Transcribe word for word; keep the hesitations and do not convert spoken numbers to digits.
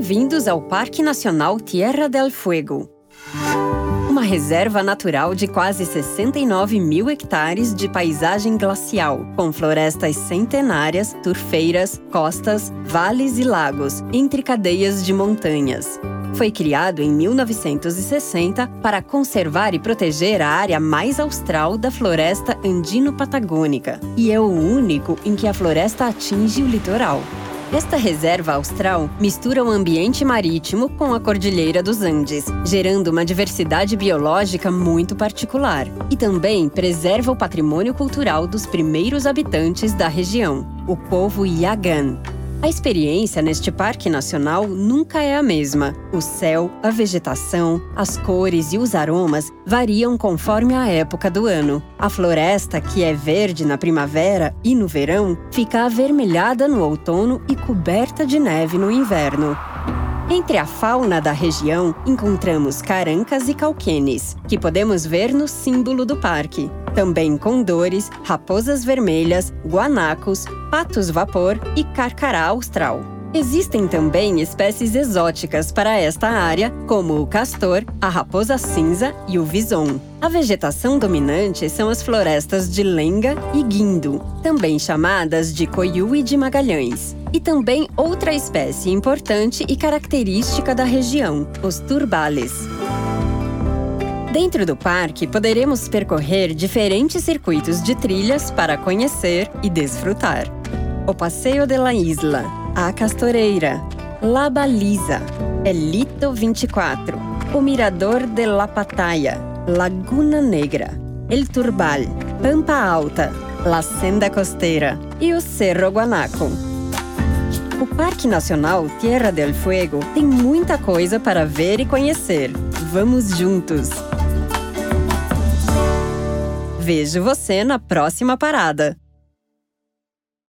Bem-vindos ao Parque Nacional Tierra del Fuego. Uma reserva natural de quase sessenta e nove mil hectares de paisagem glacial, com florestas centenárias, turfeiras, costas, vales e lagos, entre cadeias de montanhas. Foi criado em mil novecentos e sessenta para conservar e proteger a área mais austral da floresta andino-patagônica, e é o único em que a floresta atinge o litoral. Esta reserva austral mistura o ambiente marítimo com a Cordilheira dos Andes, gerando uma diversidade biológica muito particular. E também preserva o patrimônio cultural dos primeiros habitantes da região, o povo Yagán. A experiência neste parque nacional nunca é a mesma. O céu, a vegetação, as cores e os aromas variam conforme a época do ano. A floresta, que é verde na primavera e no verão, fica avermelhada no outono e coberta de neve no inverno. Entre a fauna da região, encontramos carancas e cauquenes, que podemos ver no símbolo do parque. Também condores, raposas vermelhas, guanacos, patos-vapor e carcará austral. Existem também espécies exóticas para esta área, como o castor, a raposa cinza e o vison. A vegetação dominante são as florestas de lenga e guindo, também chamadas de coiúe de Magalhães. E também outra espécie importante e característica da região, os turbales. Dentro do parque, poderemos percorrer diferentes circuitos de trilhas para conhecer e desfrutar. O Passeio de la Isla, a Castoreira, La Baliza, El Lito vinte e quatro, o Mirador de la Pataya, Laguna Negra, El Turbal, Pampa Alta, La Senda Costeira e o Cerro Guanaco. O Parque Nacional Tierra del Fuego tem muita coisa para ver e conhecer. Vamos juntos! Vejo você na próxima parada!